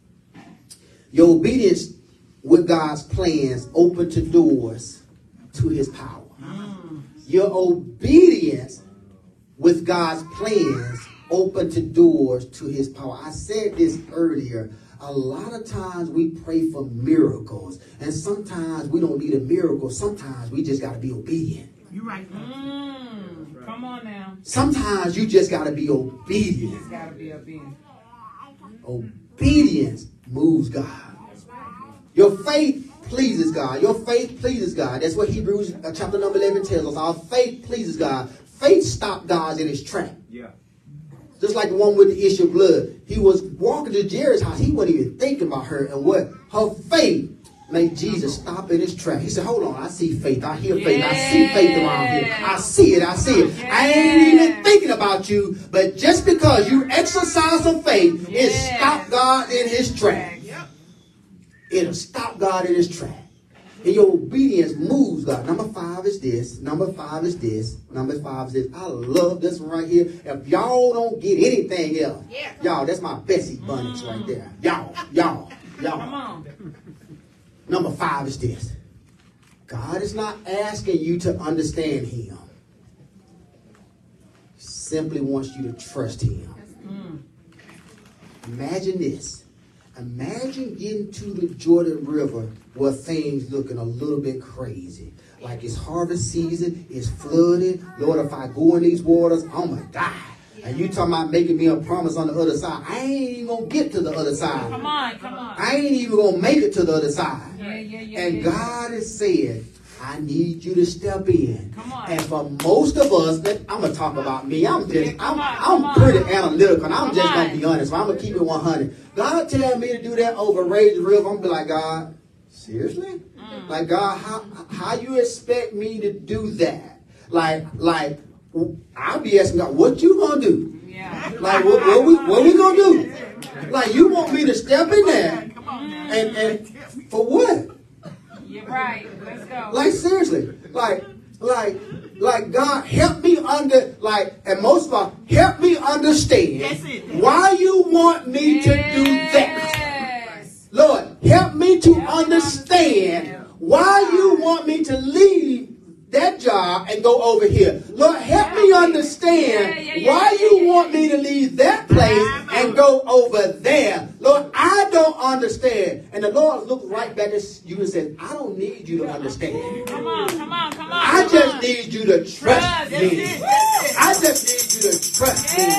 Your obedience with God's plans open to doors to his power. Your obedience with God's plans open to doors to his power. I said this earlier. A lot of times we pray for miracles. And sometimes we don't need a miracle. Sometimes we just got to be obedient. You're right. Mm, come on now. Sometimes you just got to be obedient. It's got to be obedient. Obedience moves God. Your faith pleases God. Your faith pleases God. That's what Hebrews uh, chapter number eleven tells us. Our faith pleases God. Faith stopped God in his track. Yeah. Just like the one with the issue of blood. He was walking to Jairus' house. He wasn't even thinking about her. And what? Her faith made Jesus stop in his track. He said, hold on. I see faith. I hear faith. I see faith around here. I see it. I see it. Yeah. I ain't even thinking about you. But just because you exercise some faith, Yeah. it stopped God in his track. Yep. It'll stop God in his track. And your obedience moves God. Number five is this. Number five is this. Number five is this. I love this one right here. If y'all don't get anything else, Yeah. y'all, that's my Bessie Bunnings mm. right there. Y'all, y'all, y'all. Come on. Number five is this. God is not asking you to understand him. He simply wants you to trust him. Mm. Imagine this. Imagine getting to the Jordan River where things looking a little bit crazy. Like it's harvest season, it's flooded. Lord, if I go in these waters, I'm going to die. And you talking about making me a promise on the other side. I ain't even going to get to the other side. Come on, come on. I ain't even going to make it to the other side. Yeah, yeah, yeah. And yeah. God is saying, I need you to step in. Come on. And for most of us, I'm going to talk about me. I'm just, Yeah, come I'm, on, come I'm pretty on. analytical. And I'm Come just on. going to be honest. So I'm going to keep it one hundred. God tell me to do that over Raise the River. I'm going to be like, God, seriously? Mm. Like, God, how, how you expect me to do that? Like, like, I'll be asking God, what you going to do? Yeah. Like, what, what we what we gonna do? Like, you want me to step in there and and for what? You're right. Let's go. Like, seriously, like like like God, help me under like, and most of all, help me understand That's it. why you want me to do that. Yes. Lord, help me to Help me understand understand. why you want me to leave that job and go over here. Lord, help me understand Yeah, yeah, yeah, why yeah, you yeah, want yeah. me to leave that place and go over there. Lord, I don't understand. And the Lord looked right back at you and said, I don't need you to understand. Come on, come on, come on. I come just on. need you to trust Trust. me. That's it, that's it. I just need you to trust me.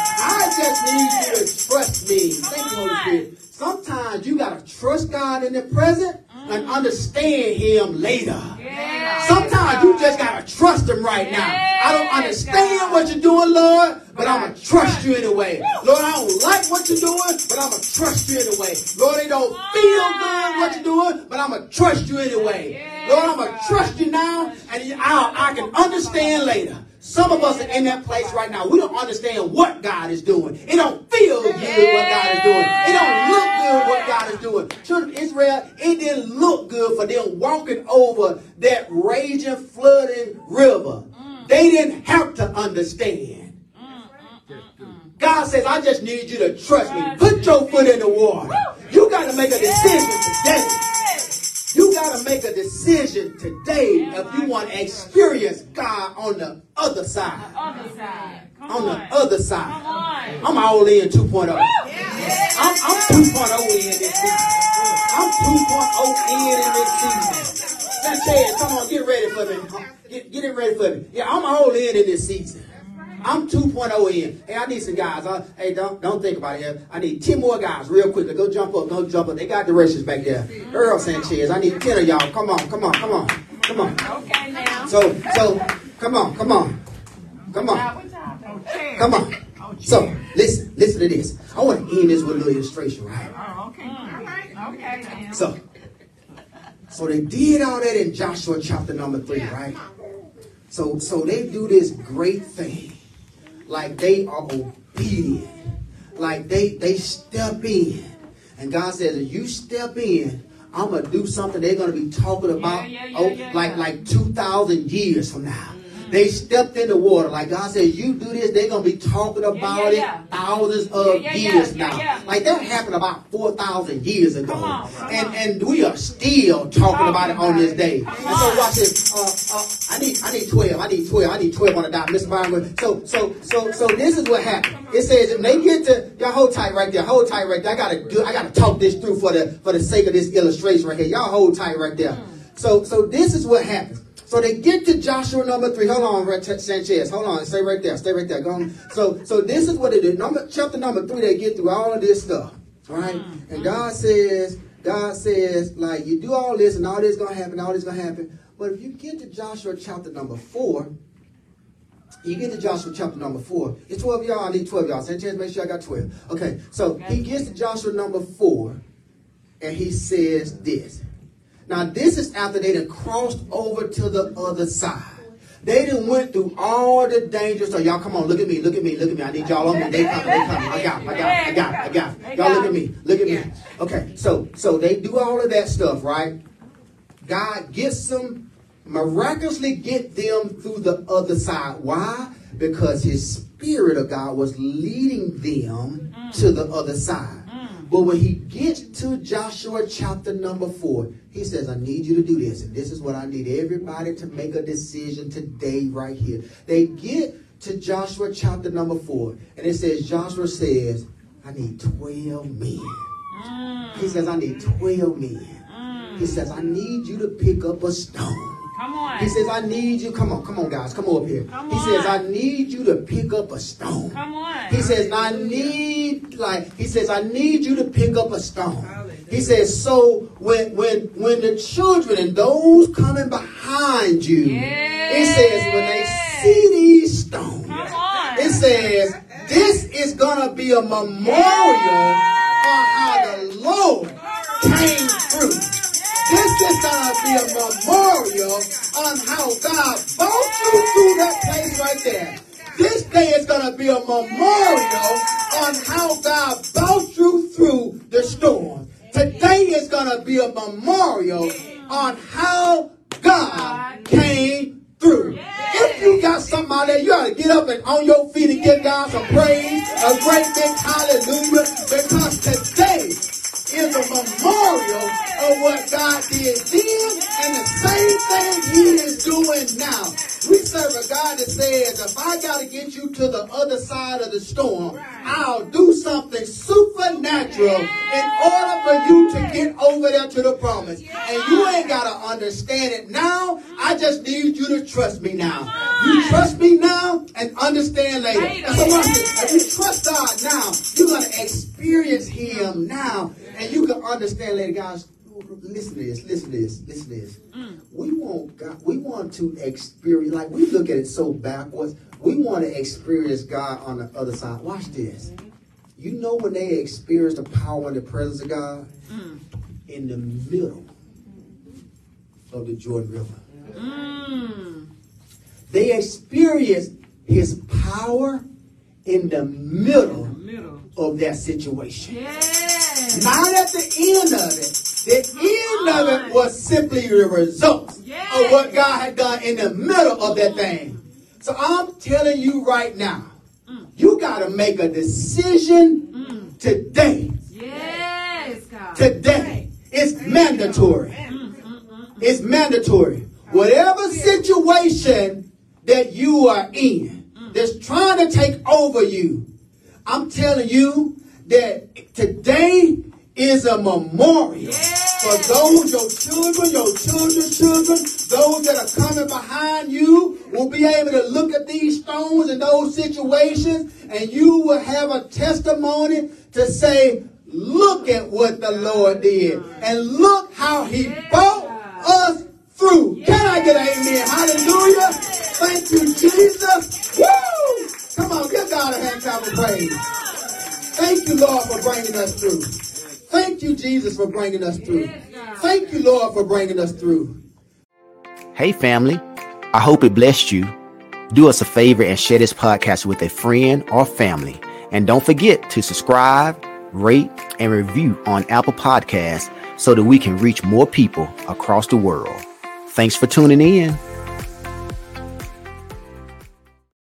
I just need you to trust me. Thank you, Holy on. Spirit. Sometimes you got to trust God in the present and understand him later. Yeah. Sometimes you just got to trust him right now. I don't understand what you're doing, Lord, but I'm going to trust you anyway. Lord, I don't like what you're doing, but I'm going to trust you anyway. Lord, it don't feel good what you're doing, but I'm going to trust you anyway. Lord, I'm going to trust you now, and I, I can understand later. Some of us are in that place right now. We don't understand what God is doing. It don't feel good what God is doing. It don't look good what God is doing. Children of Israel, it didn't look good for them walking over that raging, flooding river. They didn't have to understand. God says, I just need you to trust me. Put your foot in the water. You got to make a decision today. You got to make a decision today if you want to experience God on the other side. Other side. Come On on. the other side. Come on. I'm all in two point oh. I'm, I'm two point oh in this season. I'm two point oh in in this season. Just say it. Come on, get ready for me. Get, get it ready for me. Yeah, I'm all in in this season. I'm two point oh in. Hey, I need some guys. Uh, hey, don't don't think about it here. I need ten more guys real quickly. Go jump up. Go jump up. They got directions back there. Earl Sanchez. I need ten of y'all. Come on. Come on. Come on. Come on. Okay, now. So, so, come on. Come on. Come on. Come on. So, listen. Listen to this. I want to end this with a little illustration, right? Oh, okay. All right. Okay, now. So, so they did all that in Joshua chapter number three, right? So, so they do this great thing. Like they are obedient. Like they, they step in. And God says, if you step in, I'm going to do something they're going to be talking about yeah, yeah, oh, yeah, like, yeah. like two thousand years from now. They stepped in the water. Like God says, you do this, they're going to be talking about yeah, yeah. it thousands of Yeah, yeah, years yeah, now. yeah, yeah. Like that happened about four thousand years ago. Come on, come and on. and we are still talking about it on this day. Come And so on. watch this. Uh, uh, I need I need twelve. I need twelve. I need twelve on the dot. Mister Byron. So so so so this is what happened. It says when they get to y'all hold tight right there. Hold tight right there. I gotta do I gotta talk this through for the for the sake of this illustration right here. Y'all hold tight right there. So so this is what happens. So they get to Joshua number three. Hold on, Red Sanchez. Hold on. Stay right there. Stay right there. Go on. So, so this is what they do. Number, chapter number three, they get through all of this stuff. All right. Mm-hmm. And God says, God says, like, you do all this and all this is going to happen, all this is going to happen. But if you get to Joshua chapter number four, you get to Joshua chapter number four. It's twelve y'all. I need twelve y'all. Sanchez, make sure I got twelve. Okay. So he gets to Joshua number four and he says this. Now, this is after they done crossed over to the other side. They done went through all the dangers. So y'all, come on, look at me, look at me, look at me. I need y'all on me. They coming, they coming. I got, I got, I got, I got. Y'all look at me, look at me. Okay, so so they do all of that stuff, right? God gets them, miraculously get them through the other side. Why? Because His Spirit of God was leading them to the other side. But when he gets to Joshua chapter number four, he says, I need you to do this. And this is what I need everybody to make a decision today right here. They get to Joshua chapter number four. And it says, Joshua says, I need twelve men. Mm. He says, I need twelve men. Mm. He says, I need you to pick up a stone. Come on. He says, I need you. Come on, come on, guys. Come on up here. Come he on. says, I need you to pick up a stone. Come on. He says, I need, like, he says, I need you to pick up a stone. He says, so when when when the children and those coming behind you, yes. it says, when they see these stones, Come on. it says, this is going to be a memorial yes. on how the Lord came through. This is going to be a memorial on how God brought you through that place right there. This day is going to be a memorial on how God brought you through the storm. Today is going to be a memorial on how God came through. If you got something out there, you ought to get up and on your feet and give God some praise, a great big hallelujah, because today is a memorial of what God did then and the same thing He is doing now. We serve a God that says, if I got to get you to the other side of the storm, I'll do something supernatural in order for you to get over there to the promise. And you ain't got to understand it now. I just need you to trust me now. You trust me now and understand later. And so watch this. If you trust God now, you're going to experience Him now. And you can understand later, guys. Listen to this, listen to this, listen to this. Mm. We want God, we want to experience, like we look at it so backwards. We want to experience God on the other side. Watch this. You know when they experience the power and the presence of God? Mm. In the middle of the Jordan River. Mm. They experience His power in the middle, the middle. of that situation. Yes. Not at the end of it. The end of it was simply the results yes. of what God had done in the middle of that thing. So I'm telling you right now, mm. you got to make a decision mm. today. Yes, God. Today. It's mandatory. Mm, mm, mm, it's mandatory. Whatever situation that you are in mm. that's trying to take over you, I'm telling you that today is a memorial. Yeah. For those, your children, your children's children, those that are coming behind you will be able to look at these stones and those situations, and you will have a testimony to say, look at what the Lord did, and look how he brought us through. Can I get an amen? Hallelujah. Thank you, Jesus. Woo! Come on, give God a hand clap of praise. Thank you, Lord, for bringing us through. Thank you, Jesus, for bringing us through. Thank you, Lord, for bringing us through. Hey, family. I hope it blessed you. Do us a favor and share this podcast with a friend or family. And don't forget to subscribe, rate, and review on Apple Podcasts so that we can reach more people across the world. Thanks for tuning in.